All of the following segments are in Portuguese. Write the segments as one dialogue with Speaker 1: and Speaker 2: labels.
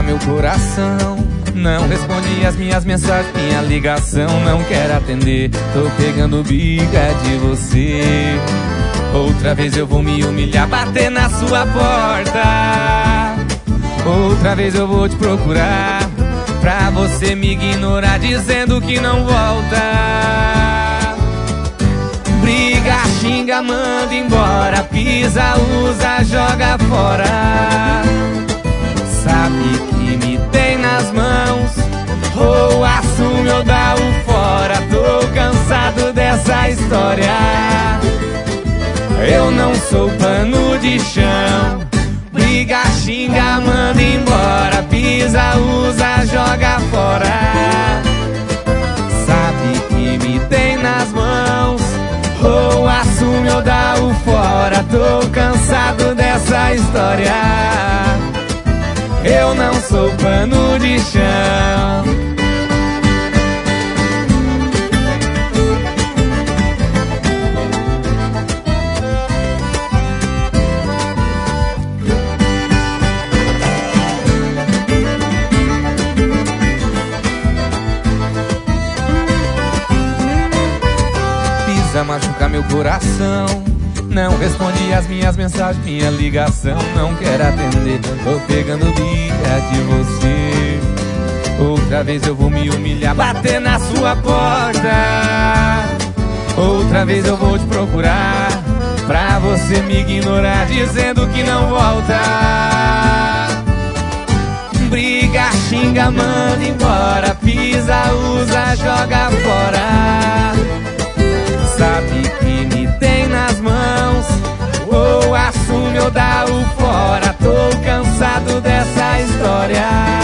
Speaker 1: meu coração. Não responde as minhas mensagens, minha ligação não quer atender. Tô pegando bica de você. Outra vez eu vou me humilhar, bater na sua porta. Outra vez eu vou te procurar, pra você me ignorar, dizendo que não volta. Briga, xinga, manda embora, pisa, usa, joga fora. Sabe que me tem nas mãos, ou assume ou dá o fora. Tô cansado dessa história. Eu não sou pano de chão. Briga, xinga, manda embora, pisa, usa, joga fora. Sabe que me tem nas mãos, ou assume ou dá o fora. Tô cansado dessa história. Eu não sou pano de chão. Pisa, machuca meu coração. Não responde as minhas mensagens, minha ligação não quer atender. Tô pegando bica de você. Outra vez eu vou me humilhar, bater na sua porta. Outra vez eu vou te procurar, pra você me ignorar, dizendo que não volta. Briga, xinga, manda embora, pisa, usa, joga fora. Sabe que me tem nas mãos, ou assume ou dá o fora. Tô cansado dessa história.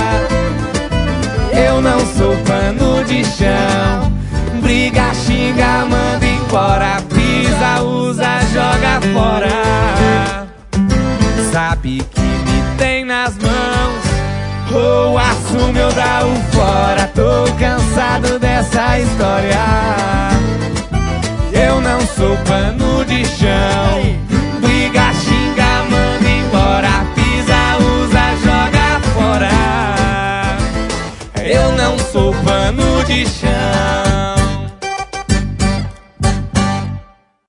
Speaker 1: Eu não sou pano de chão. Briga, xinga, manda embora, pisa, usa, joga fora. Sabe que me tem nas mãos, ou assume ou dá o fora. Tô cansado dessa história. Eu não sou pano de chão. Briga, xinga, manda embora, pisa, usa, joga fora. Eu não sou pano de chão.